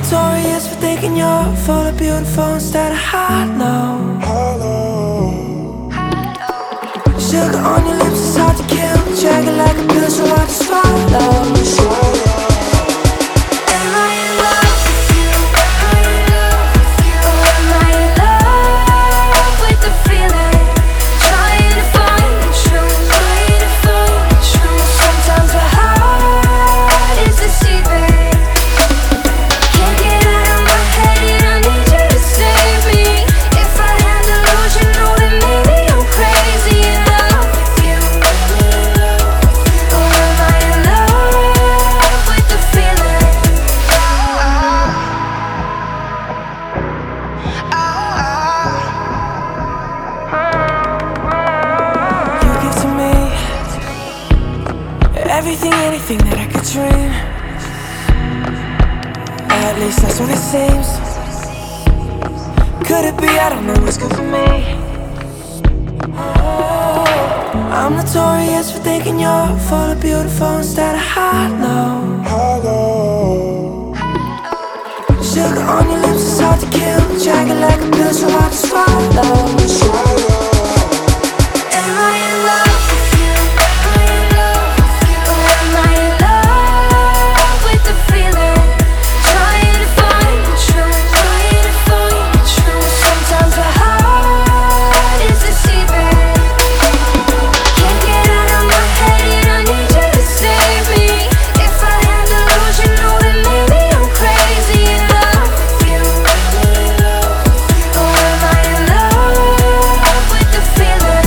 notorious for thinking you're full of beautiful instead of hollow. Sugar on your lips is hard to kill. Drag it like a pill so hard to swallow. Am I in love with you? Or am I in love with the feeling? Trying to find the truth, trying to find the truth. Sometimes the heart is deceiving. Can't get out of my head, I need you to save me. If I had to lose, you know that maybe I'm crazy in love with you. Or am I in love with the feeling? You give to me everything, anything that I could dream. At least that's what it seems. Could it be? I don't know what's good for me. I'm notorious for thinking you're full of beautiful instead of hollow. Sugar on your lips is hard to kill. Drag it like a pill so hard to swallow. Am I in love with you? Or am I in love with the feeling? Trying to find the truth, trying to find the truth. Sometimes the heart is deceiving. Can't get out of my head, I need you to save me. If I had to lose, you know that maybe I'm crazy in love with you. Or am I in love with the feeling?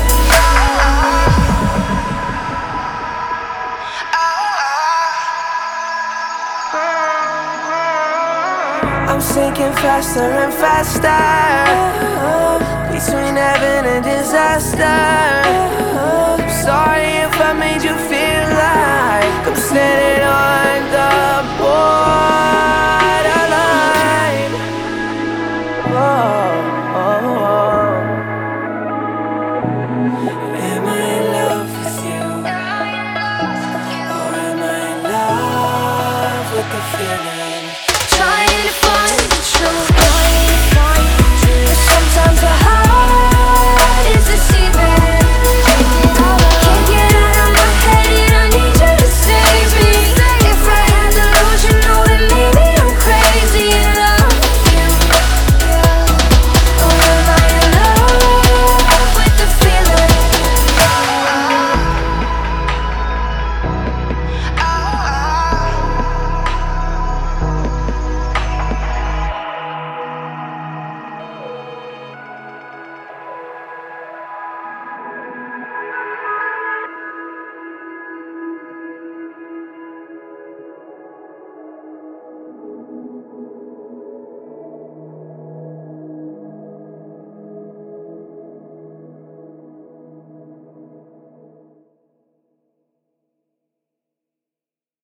I'm sinking faster and faster between heaven and disaster. I'm sorry if I made you feel like I'm standing on the borderline. Whoa, oh, oh.